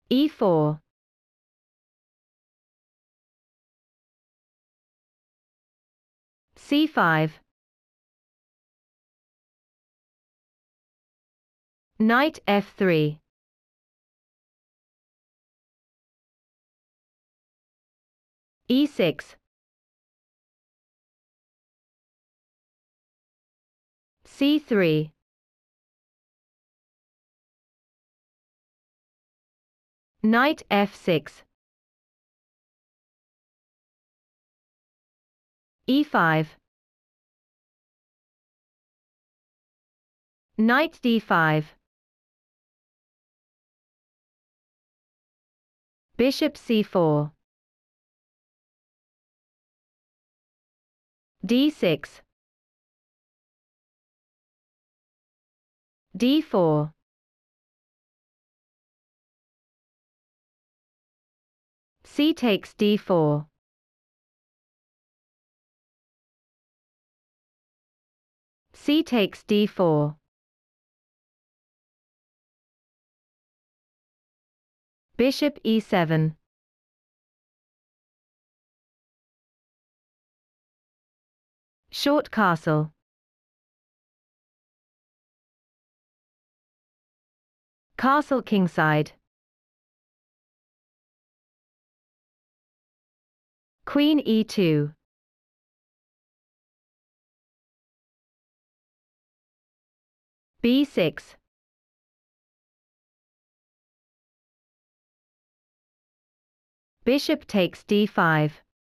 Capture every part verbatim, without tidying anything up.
e four, c five, knight f three, e six, c three, knight f six, e five, knight d five, bishop c four, d six, d four, c takes d four, c takes d four, bishop e seven, short castle, castle kingside, queen e two, b six, bishop takes d five,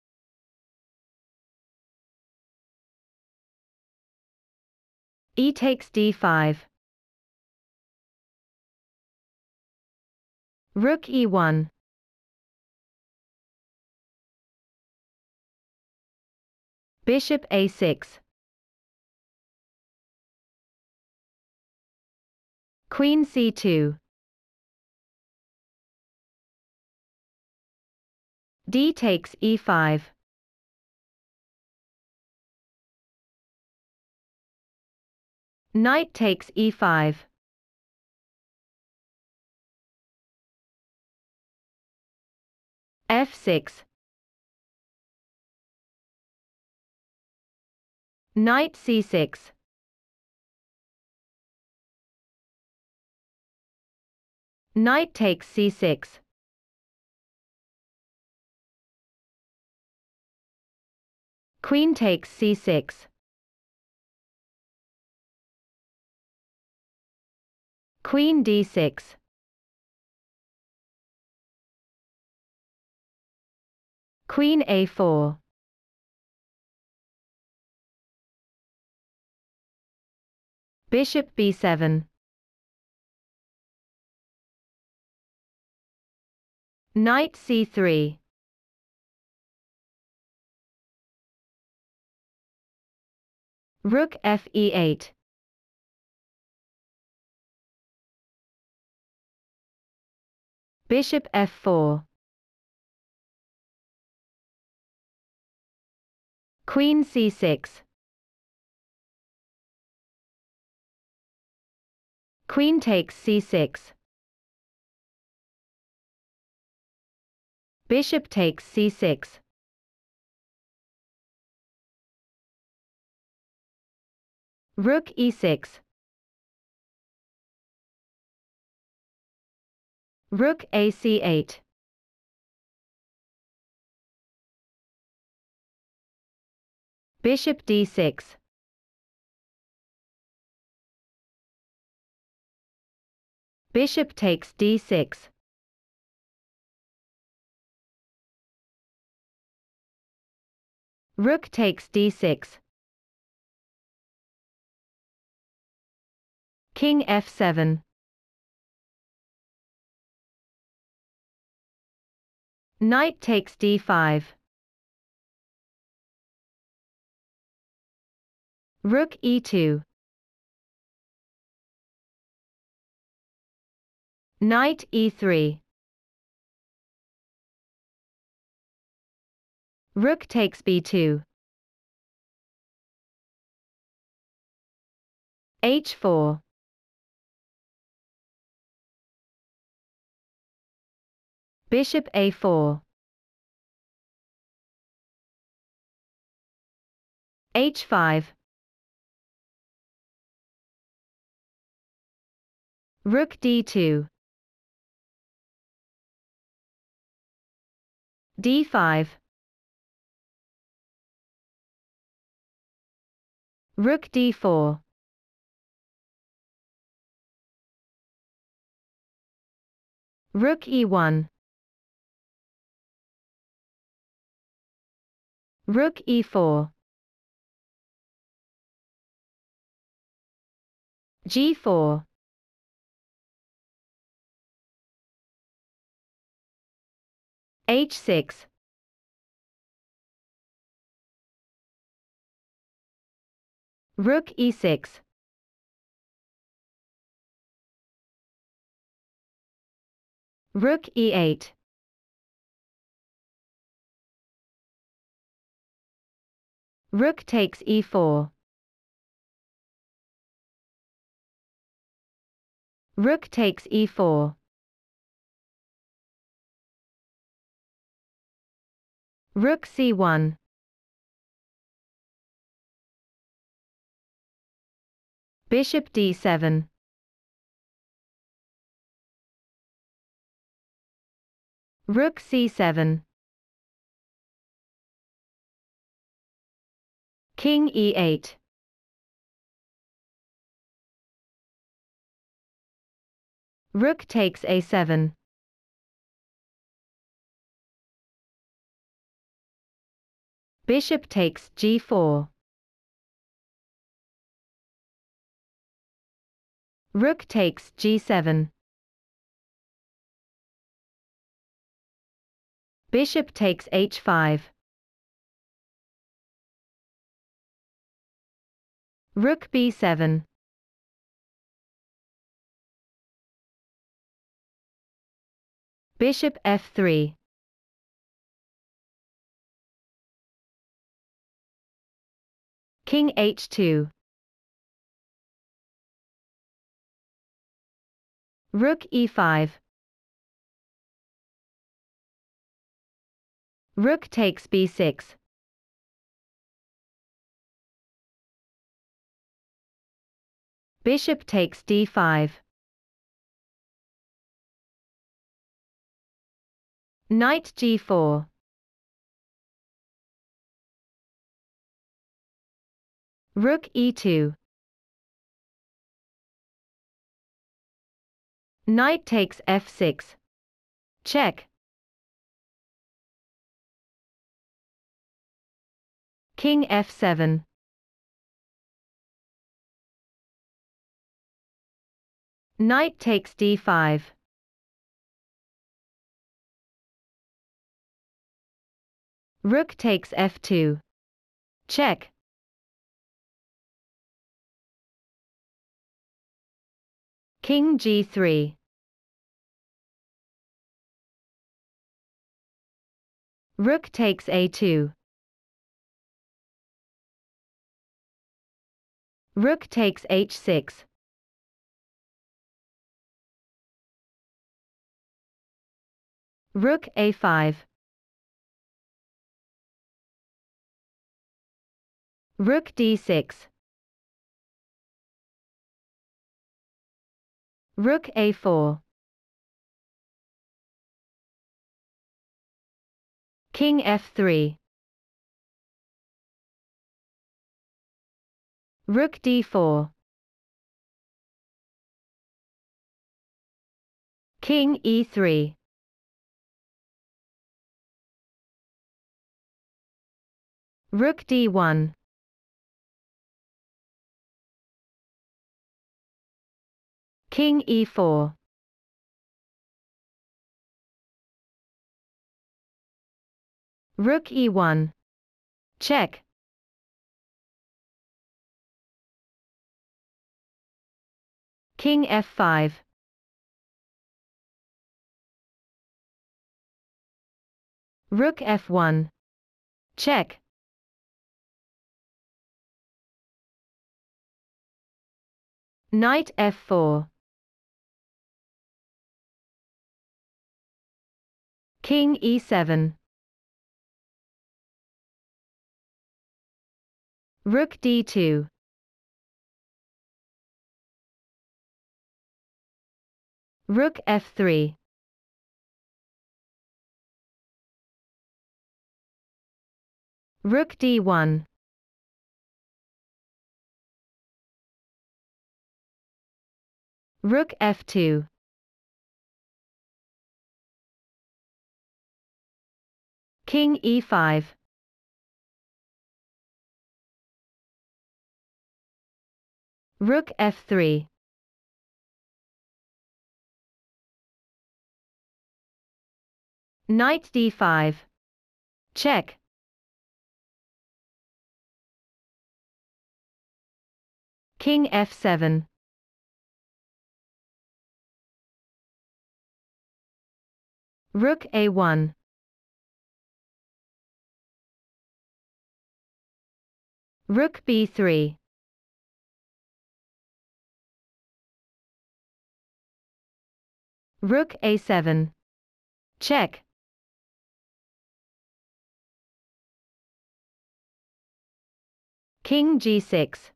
e takes d five, rook e one, bishop a six, queen c two, d takes e five, knight takes e five, f six, knight c six, knight takes c six, queen takes c six, queen d six, queen a four, bishop b seven, knight c three, rook f e eight, bishop f four, queen c six, queen takes c six, bishop takes c six, rook e six, rook a c eight, bishop d six, bishop takes d six, rook takes d six, king f seven, knight takes d five, rook e two, knight e three, rook takes b two, h four, Bishop a four. h five. Rook d two. d five. Rook d four. Rook e one. Rook e four. g four. h six. Rook e six. Rook e eight. Rook takes e four. Rook takes e four. Rook c one. Bishop d seven. Rook c seven. King e eight. Rook takes a seven. Bishop takes g four. Rook takes g seven. Bishop takes h five. Rook b seven. Bishop f three. King h two. Rook e five. Rook takes b six. Bishop takes d five. Knight g four. Rook e two. Knight takes f six. Check. King f seven. Knight takes d five. Rook takes f two. Check. King g three. Rook takes a two. Rook takes h six. Rook a five. Rook d six. Rook a four. King f three. Rook d four. King e three. Rook d one. King e four. Rook e one. Check. King f five. Rook f one. Check. Knight f four. King e seven. Rook d two. Rook f three. Rook d one. Rook f two. King e five. Rook f three. Knight d five. Check. King f seven. Rook a one. Rook b three. Rook a seven. Check. King g six.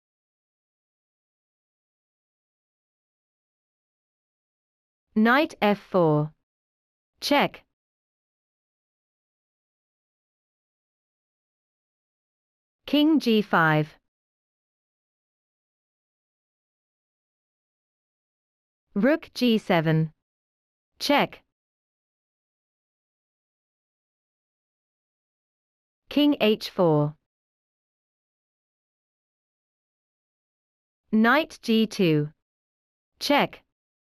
Knight f four. Check. King g five. Rook g seven. Check. King h four. Knight g two. Check.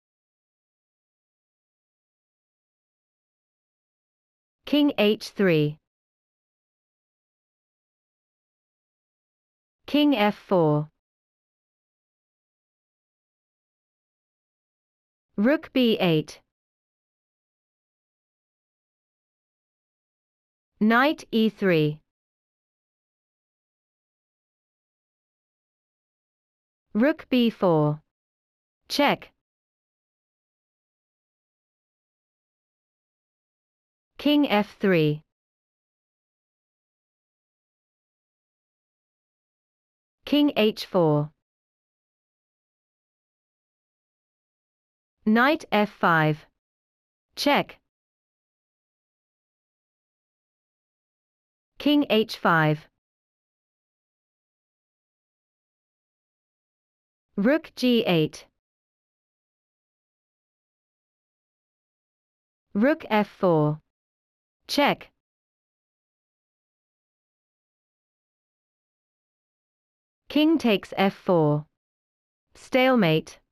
King h three. King f four. Rook b eight. Knight e three. Rook b four. Check. King f three. King h four. Knight f five. Check. King h five. Rook g eight. Rook f four. Check. King takes f four. Stalemate.